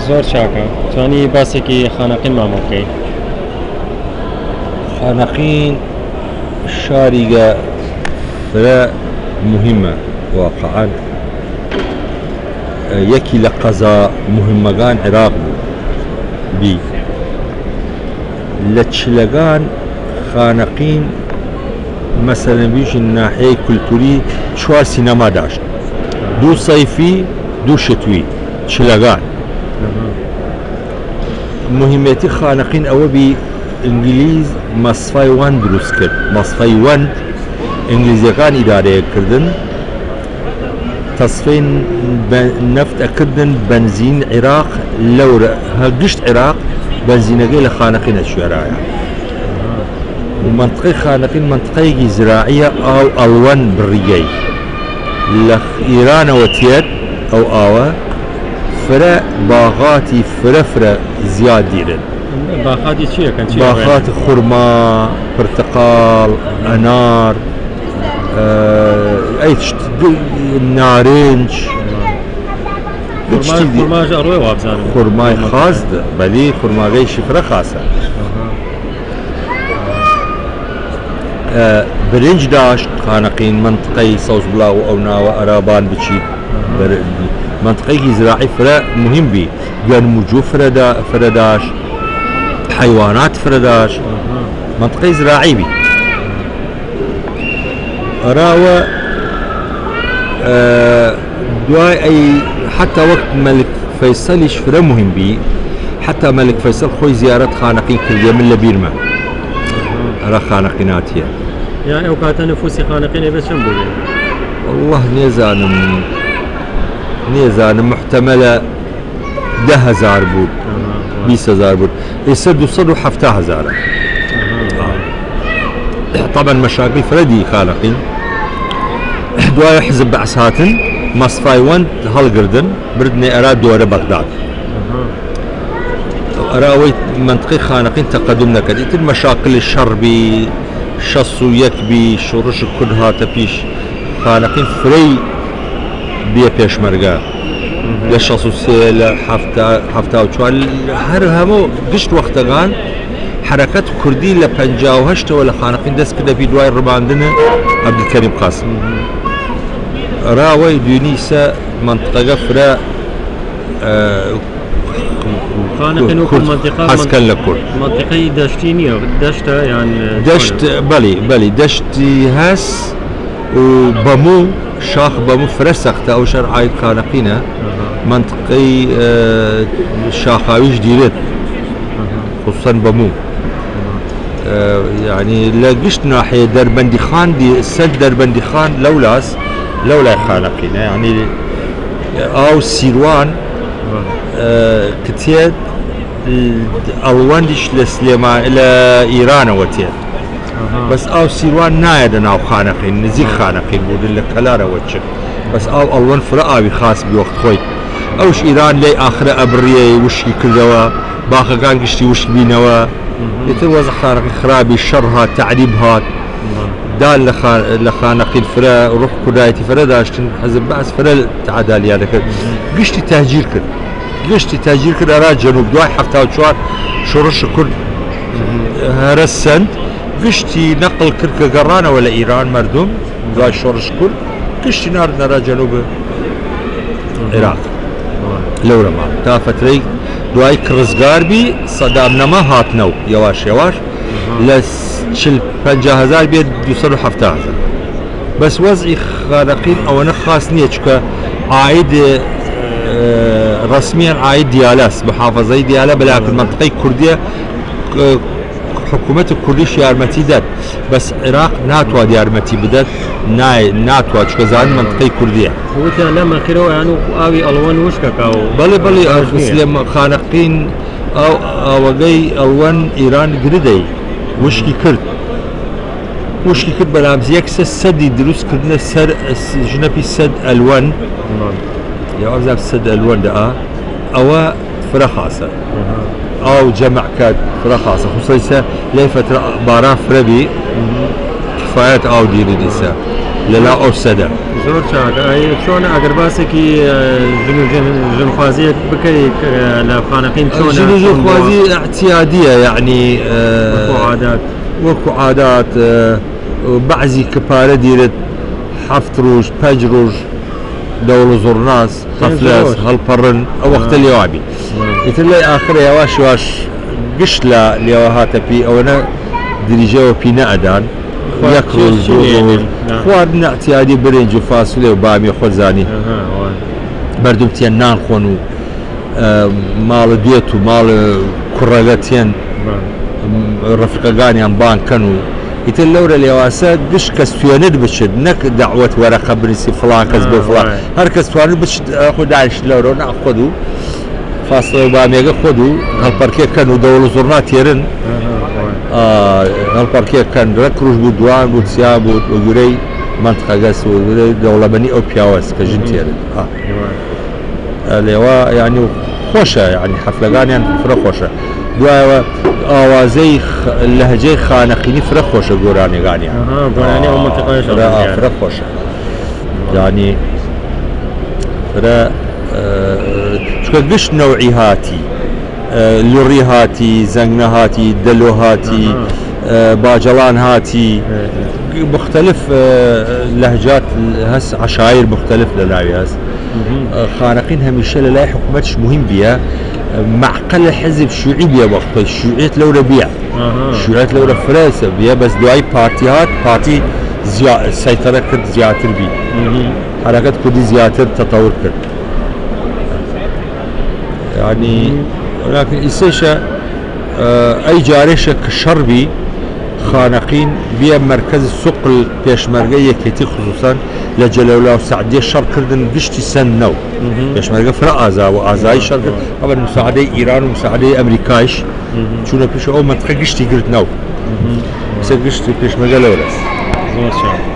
زۆر چاکە توانی باسێکی خانەقین مامۆ بکەیت. خانەقین شاریگە فرە مهمە واقعاً یەکی لە قەزا مهمەکان عێراق بوو لە چلەکان خانەقین مەسەلەن بیژن ناحەیەی کولتوری 4 سینەما داشت، 2 سەیفی 2 شتوی چلەکان. مهمەتی خانەقین ئەوە بی ئینگلیز مەسفای وان دروست کرد، مەسفای وان ئینگلیزیەکان ئیدارەیەکردن، تەسفەی نەفت ئەکردن بەنزین عێراق لەورە هەگشت عێراق بەنزینەکەی لە خانەقینە شوێرایە. منطقەی خانەقین منطقەیەکی زراعیە ئاو ئەڵوەن بڕیگەی لە ئیرانەوە تێت ئەو ئاوە فرە باغاتی فرە زیاد دیرن. باغاتی چیە؟ باغاتی خورما، پرتقال، ئەنار، نارنج، خورماژ ئەڕۆی وابزانم خورمای خاص بەلی خورماگەیشی فرە خاصە. برنج داشت خانەقین منطقەی سەوز بڵاو ئەو ناوە ئەرابان بچیت منطقەیەکی زراعی فرە مهم بی گەرم و جوو فرە داشت، حیوانات فرە داشت، منطقەی زراعی بی. ئەراوە دوای ئەی حتا وەک مەلک فەیسەلیش فرە مهم بی، حتا مەلک فەیسەل خۆی زیارەت خانەقین کردیە من لە بیرمە ئەرا خانەقیناتیە. یا ئەو کاتە نفوسی خانەقینێ بە چەند بوو؟ والله نێزانم محتەمەلە 10,000 بوو 20,000 بوو، ئێستا 270,000. طبعا مشاكل فردي خانقين دوای حزب بەعس هاتن مەسفای وان هەڵگردن بردنێ ئەرا دۆرە بەغداد. ئەراوەی منطقەی خانەقین تەقەدم نەکرد، ئیتر مەشاکلی شەڕبی 61 بی شوڕش کورد هاتە پیش خانەقین فرەی بێ پێشمەرگە لە 63 لە 74 هەر هەموو گشت وەختەکان حرەکەت کوردی لە 58ەوە لە خانەقین دەست کردەبی دوای ڕماندنە عەبدولکەریم قاسم. ڕاوەی دوێنیسە منطقەکە فرە خانەقین وەکو مەنتیقە حەسکەن لە کورد مەنتیقەی دەشتی نییە، دەشتە یان دەشت بەلی دەشتی هەست و بەموو شاخ بەموو فرە سەختە ئەو شەر عاید خانەقینە منطقەی شاخاویش دیرێت خصوصاً بەموو يعني لە گشت ناحەیە دەربەندی خان سەد دەربەندی خان لەولاس لەولای خانەقینە يعني ئاو سیروان کتێت ئەڵوەندیش لە سلێمان لە ئیرانەوە تێت بەس ئاو سیروان نایە لە ناو خانەقین نزیک خانەقین بوو لە کەلارەوە چ بەس ئاو ئەڵوەن فرە ئاوی خاص بوەخت خۆی ئەوش ئیران لێ ئاخرە ئەبڕیە وشکی کردەوە باخەکان گشتی وشک بینەوە ئیتر وەزە خانەقین خراپی شەڕ هات تعریب هات دال لە خانەقین فرە ڕوح کوردایەتی فرە داشتن حەزب بەعس فرە تعادالیان دەکرد گشتی تاجیر کرد ئەرا جەنوب دوای 74 شۆڕش کورد هەرە سەند گشتی نەقل کرد کە گەڕانەوە لە ئیران مردم دوای شۆڕش کورد گشتی ناردنەرا جەنوب عێراق لەورەما تا فترەی دوای ڕزگار بی سەدام نەما هاتنەوە یەواش لە 50,000 بێت 270,000 بەس وەزعی خانەقین ئەوەنە خاص نییە چکە عاید رسمیان عاید دیالەست محافەزەی دیالە بەلاکرد منطقەی کوردیە حکوومەت کوردیش یارمەتی دەت بەس عێراق ناتواد یارمەتی بدەت ناتواد چکە زانی منطقەی کوردیە وتیان لەمەخیرەوە یان ئاوی ئەڵوەن وشکەکەوە بەڵێ خانەقین ئاوەگەی ئەڵوەن ئیران گردەی وشکی کرد بەلامز یەکسە سەدی دروستکردنە سەر ژنەپی سەد ئەلوەن یاوەزاب سەد ئەلوەن دەئا ئەوە فرە خاسە ئاو جەمع کات فرە خاسە خصوصیسە لێ فترە باران فرە بی کفایەت ئاو دیری دیسە لەلا ئەو سەدە زۆر چاک چۆنە ئەگەر باسێکی ژنخوازیەک بکەیت لە خانەقین چۆنە ژنخوازی اعتیادیە یعنی عادات وەکو عادات بەعزی کەپارە دیرت هەفت ڕۆژ 5 ڕۆژ دەوڵ و زۆرناس قەفلەس هەڵپەڕن ئەو وەختە لێوابی ئیتر لای ئاخر یاواش یواش گشت لە لێوە هاتە پێی ئەوەنە دریژەوە پی نەئەدان یەک ڕۆژ خواردن اعتیادی برنج و فاسولێ و بامی خۆزانی بەردووتیان نان خۆن و ماڵە دوێت و ماڵ کوڕەگەتیان ڕفقەکانیان بانکەن و ئیتر لەورە لێواسە گشت کەس توێنت بچێت نەک داوەت وەرەقە بنووسی فڵان کەس بۆ فڵان هەر کەس توانێت بچێت خۆ داعش لەورە ناخۆد و فاستەوە بامێگە خۆد و هەڵپەرکێکەن و دەوڵ و زۆرنا تێرن هەڵپەرکێکەن ڕێک ڕۆژ بوو دوان بوو چیا بوو وەگورەی منتقەگەس و دەوڵەبەنی ئەو پیاوەست کە ژن تێرن لێوە یعنی خۆشە یعنی حەفلەکانیان فرە خۆشە دوایەوە ئاوازەی لەهجەی خانەقینی فرە خۆشە گۆرانێگانیان فرە خۆشە ینی فرە چکە گشت نەوعی هاتی لوڕی هاتی زەنگنە هاتی دەلۆ هاتی باجەڵان هاتی مختلف لهجات هەست عشایر مختلف لە ناوی هەست خانەقین هەمیشە لە لای حکوومەتش مهم بیە معقل حزب شوعی بیە وەختۆی شوعێت لەورە بیە شوعێت لەورە فرەسە بیە بەس دوای پارتی هات پارتی سەیتەرە کرد زیاتر بی حرەکەت کوردی زیاتر تەتەور کرد ینی لكن ئیسێشە ئەی جارێشە کە شەڕبی خانەقین بیە مرکز سوقل پێشمەرگە یەکێتی خصوصان لە جەلەولا و سعدیە شەڕکردن گشتی سند نەو پێشمەرگە فرە ئازا و ئازایی شەڕکرد ئەوە مساعدەی ئیران و مساعدەی ئەمریکایش چوونە پێش ئەو منتقە گشتی گرت نەو گشتی پێشمەرگە لەوە دەست